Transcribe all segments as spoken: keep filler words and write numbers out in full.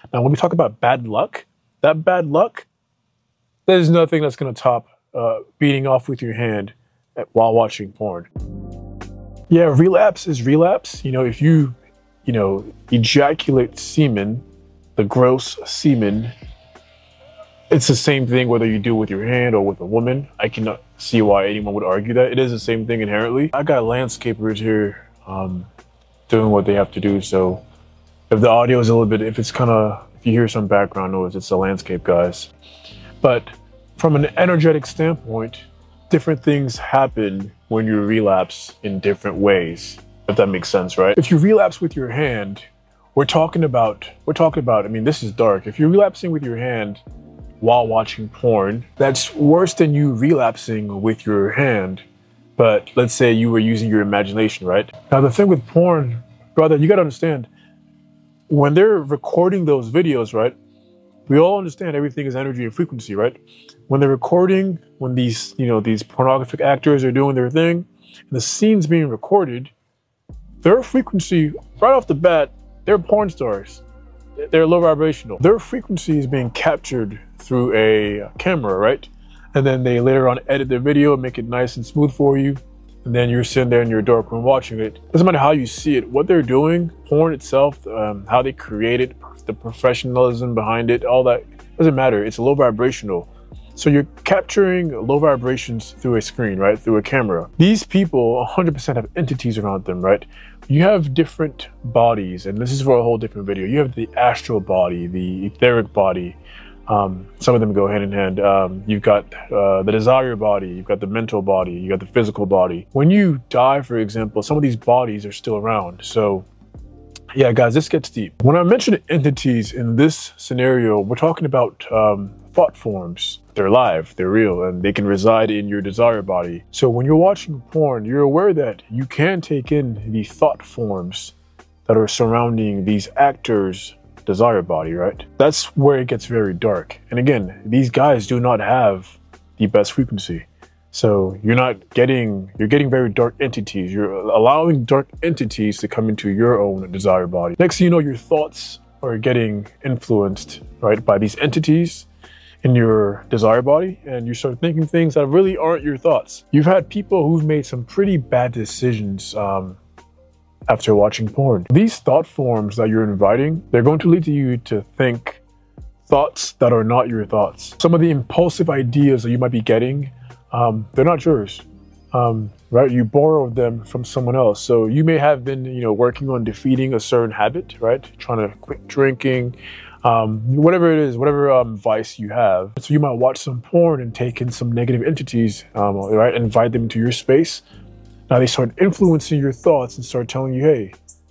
Now, when we talk about bad luck, that bad luck, there's nothing that's going to top uh, beating off with your hand while watching porn. Yeah, relapse is relapse. You know, if you, you know, ejaculate semen, the gross semen, it's the same thing whether you do it with your hand or with a woman. I cannot see why anyone would argue that. It is the same thing inherently. I got landscapers here um, doing what they have to do. So if the audio is a little bit, if it's kind of, if you hear some background noise, it's the landscape guys. But from an energetic standpoint, different things happen when you relapse in different ways, if that makes sense, right? If you relapse with your hand, we're talking about, we're talking about, I mean, this is dark. If you're relapsing with your hand while watching porn, that's worse than you relapsing with your hand. But let's say you were using your imagination, right? Now, the thing with porn, brother, you gotta understand, when they're recording those videos, right? We all understand everything is energy and frequency, right? When they're recording, when these, you know, these pornographic actors are doing their thing, and the scene's being recorded, their frequency, right off the bat, they're porn stars. They're low vibrational. Their frequency is being captured through a camera, right? And then they later on edit their video and make it nice and smooth for you. And then you're sitting there in your dark room watching it. Doesn't matter how you see it, what they're doing, porn itself, um, how they create it, the professionalism behind it, all that, doesn't matter. It's low vibrational. So you're capturing low vibrations through a screen, right? Through a camera. These people one hundred percent have entities around them, right? You have different bodies, and this is for a whole different video. You have the astral body, the etheric body. Um, some of them go hand in hand. Um, you've got uh, the desire body, you've got the mental body, you got the physical body. When you die, for example, some of these bodies are still around. So yeah, guys, this gets deep. When I mention entities in this scenario, we're talking about um, thought forms. They're live, they're real, and they can reside in your desire body. So when you're watching porn, you're aware that you can take in the thought forms that are surrounding these actors' desire body, right? That's where it gets very dark. And again, these guys do not have the best frequency. So you're not getting, you're getting very dark entities. You're allowing dark entities to come into your own desire body. Next thing you know, your thoughts are getting influenced, right, by these entities in your desire body, and you start thinking things that really aren't your thoughts. You've had people who've made some pretty bad decisions um, after watching porn. These thought forms that you're inviting, they're going to lead to you to think thoughts that are not your thoughts. Some of the impulsive ideas that you might be getting, um, they're not yours, um, right? You borrowed them from someone else. So you may have been, you know, working on defeating a certain habit, right? Trying to quit drinking, Um, whatever it is, whatever um, vice you have. So you might watch some porn and take in some negative entities, um, right? Invite them into your space. Now they start influencing your thoughts and start telling you, hey,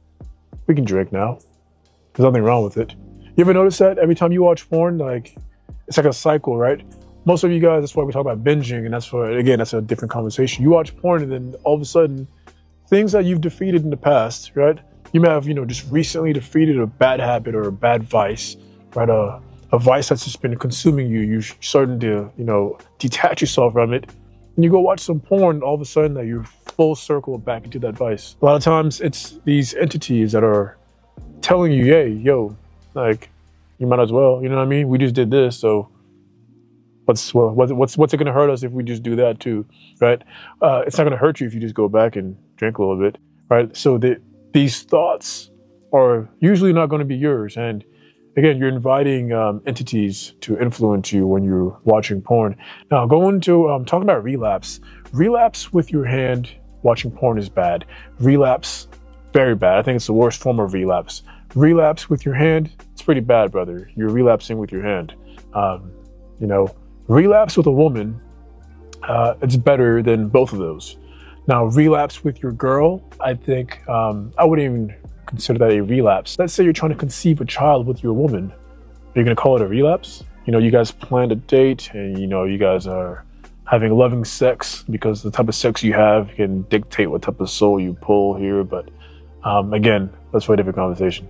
we can drink now. There's nothing wrong with it. You ever notice that every time you watch porn, like, it's like a cycle, right? Most of you guys, that's why we talk about binging, and that's for, again, that's a different conversation. You watch porn and then all of a sudden, things that you've defeated in the past, right? You may have, you know, just recently defeated a bad habit or a bad vice, right? A, a vice that's just been consuming you. You're starting to, you know, detach yourself from it. And you go watch some porn, all of a sudden that you're full circle back into that vice. A lot of times it's these entities that are telling you, hey, yo, like, you might as well, you know what I mean? We just did this, so what's, well, what's, what's it gonna hurt us if we just do that too, right? Uh, it's not gonna hurt you if you just go back and drink a little bit, right? So the these thoughts are usually not going to be yours. And again, you're inviting um, entities to influence you when you're watching porn. Now, going to um, talking about relapse. Relapse with your hand watching porn is bad. Relapse, very bad. I think it's the worst form of relapse. Relapse with your hand, it's pretty bad, brother. You're relapsing with your hand. Um, you know, relapse with a woman, uh, it's better than both of those. Now, relapse with your girl, I think, um, I wouldn't even consider that a relapse. Let's say you're trying to conceive a child with your woman. Are you gonna call it a relapse? You know, you guys planned a date and, you know, you guys are having loving sex because the type of sex you have can dictate what type of soul you pull here. But um, again, that's for a different conversation.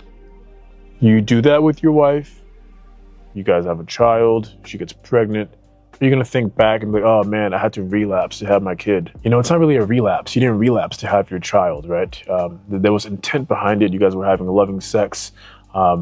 You do that with your wife, you guys have a child, she gets pregnant. You're gonna think back and be like, oh man, I had to relapse to have my kid. You know, it's not really a relapse. You didn't relapse to have your child, right? Um, there was intent behind it. You guys were having loving sex. Um,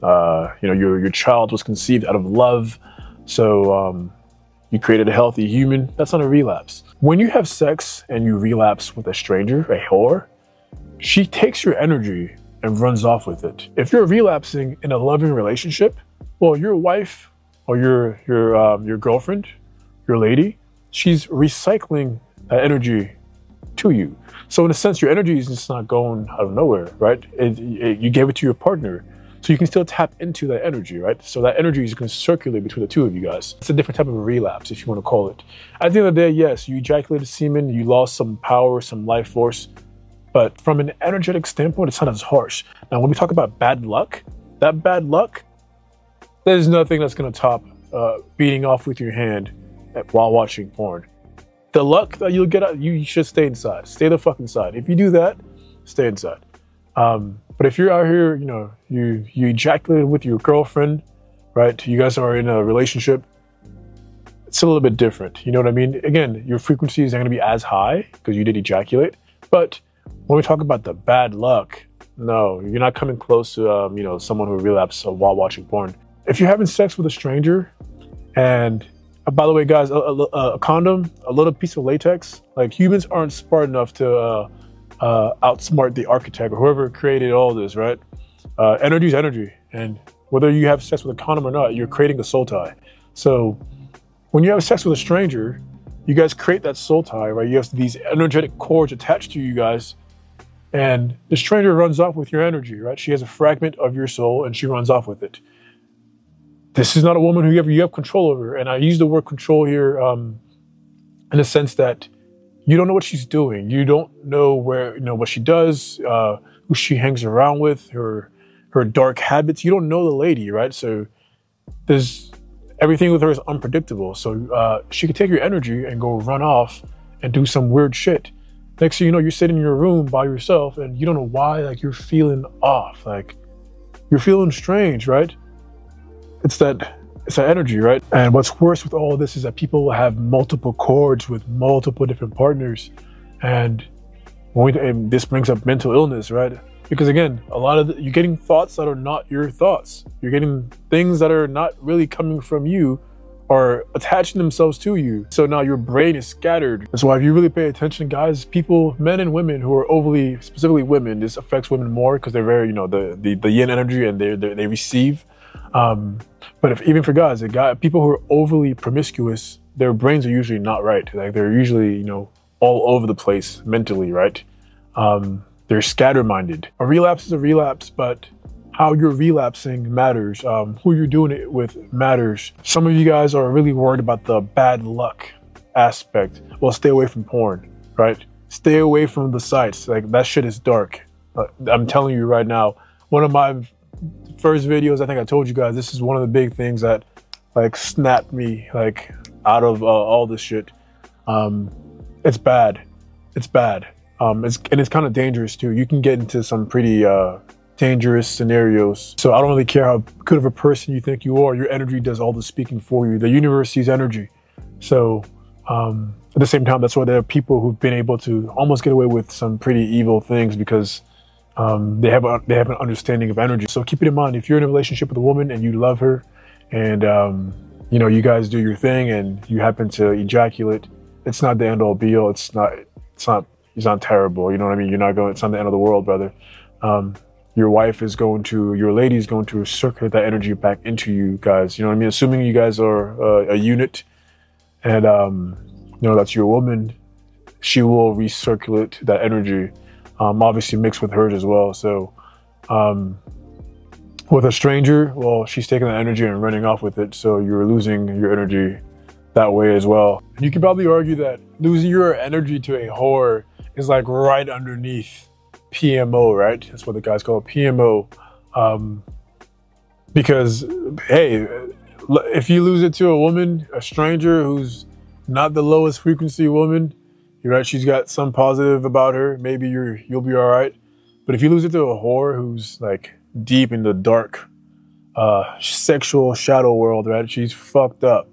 Uh, you know, your your child was conceived out of love, so um, you created a healthy human. That's not a relapse. When you have sex and you relapse with a stranger, a whore, she takes your energy and runs off with it. If you're relapsing in a loving relationship, well, your wife or your your um, your girlfriend, your lady, she's recycling that energy to you. So in a sense, your energy is just not going out of nowhere, right? It, it, you gave it to your partner, so you can still tap into that energy, right? So that energy is going to circulate between the two of you guys. It's a different type of a relapse, if you want to call it. At the end of the day, yes, you ejaculated semen, you lost some power, some life force, but from an energetic standpoint, it's not as harsh. Now, when we talk about bad luck, that bad luck, there's nothing that's going to top uh, beating off with your hand while watching porn. The luck that you'll get out, you should stay inside. Stay the fuck inside. If you do that, stay inside. Um, but if you're out here, you know, you you ejaculated with your girlfriend, right? You guys are in a relationship. It's a little bit different. You know what I mean? Again, your frequencies aren't going to be as high because you did ejaculate. But when we talk about the bad luck, no, you're not coming close to, um, you know, someone who relapsed while watching porn. If you're having sex with a stranger, and uh, by the way, guys, a, a, a condom, a little piece of latex, like humans aren't smart enough to uh, uh, outsmart the architect or whoever created all this, right? Uh, energy is energy. And whether you have sex with a condom or not, you're creating a soul tie. So when you have sex with a stranger, you guys create that soul tie, right? You have these energetic cords attached to you guys, and the stranger runs off with your energy, right? She has a fragment of your soul and she runs off with it. This is not a woman who you have, you have control over. And I use the word control here um, in the sense that you don't know what she's doing. You don't know where, you know, what she does, uh, who she hangs around with, her, her dark habits. You don't know the lady, right? So there's, everything with her is unpredictable. So uh, she could take your energy and go run off and do some weird shit. Next thing you know, you're sitting in your room by yourself and you don't know why, like you're feeling off, like you're feeling strange, right? It's that, it's that energy, right? And what's worse with all of this is that people have multiple cords with multiple different partners. And, when we, and this brings up mental illness, right? Because again, a lot of the, you're getting thoughts that are not your thoughts. You're getting things that are not really coming from you are attaching themselves to you. So now your brain is scattered. That's why if you really pay attention, guys, people, men and women who are overly, specifically women, this affects women more because they're very, you know, the, the, the yin energy and they they receive. Um, but if, even for guys, the guy, people who are overly promiscuous, their brains are usually not right. Like they're usually, you know, all over the place mentally, right? Um, they're scatter-minded. A relapse is a relapse, but how you're relapsing matters. Um, who you're doing it with matters. Some of you guys are really worried about the bad luck aspect. Well, stay away from porn, right? Stay away from the sites. Like that shit is dark. Uh, I'm telling you right now, one of my first videos, I think I told you guys, this is one of the big things that like snapped me like out of uh, all this shit. Um, it's bad. It's bad. Um, it's, and it's kind of dangerous too. You can get into some pretty uh, dangerous scenarios. So I don't really care how good of a person you think you are. Your energy does all the speaking for you. The universe sees energy. So um, at the same time, that's why there are people who've been able to almost get away with some pretty evil things because um, they have a, they have an understanding of energy. So keep it in mind, if you're in a relationship with a woman and you love her and um, you know, you guys do your thing and you happen to ejaculate, it's not the end all be all. It's not, it's not, it's not terrible. You know what I mean? You're not going, it's not the end of the world, brother. Um, your wife is going to, your lady is going to circulate that energy back into you guys. You know what I mean? Assuming you guys are uh, a unit and, um, you know, that's your woman, she will recirculate that energy, um, obviously mixed with hers as well. So, um, with a stranger, well, she's taking that energy and running off with it. So you're losing your energy that way as well. And you can probably argue that losing your energy to a whore is like right underneath P M O, right? That's what the guys call it, P M O. Um, because, hey, if you lose it to a woman, a stranger who's not the lowest frequency woman, you're right, she's got some positive about her, maybe you're, you'll be all right. But if you lose it to a whore who's like deep in the dark, uh, sexual shadow world, right? She's fucked up.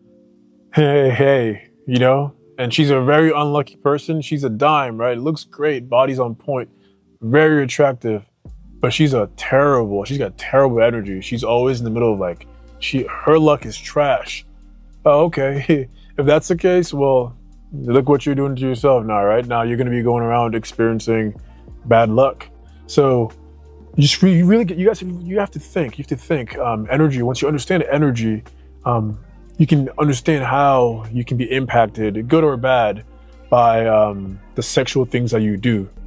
Hey, hey, you know? And she's a very unlucky person. She's a dime, right? Looks great, body's on point, very attractive. but she's a terrible, she's got terrible energy. She's always in the middle of like, she, her luck is trash. Oh, okay. If that's the case, well, look what you're doing to yourself now, right? Now you're going to be going around experiencing bad luck. So you just really, you really get, you guys, you have to think, you have to think, um, energy. Once you understand energy, um, you can understand how you can be impacted, good or bad, by um, the sexual things that you do.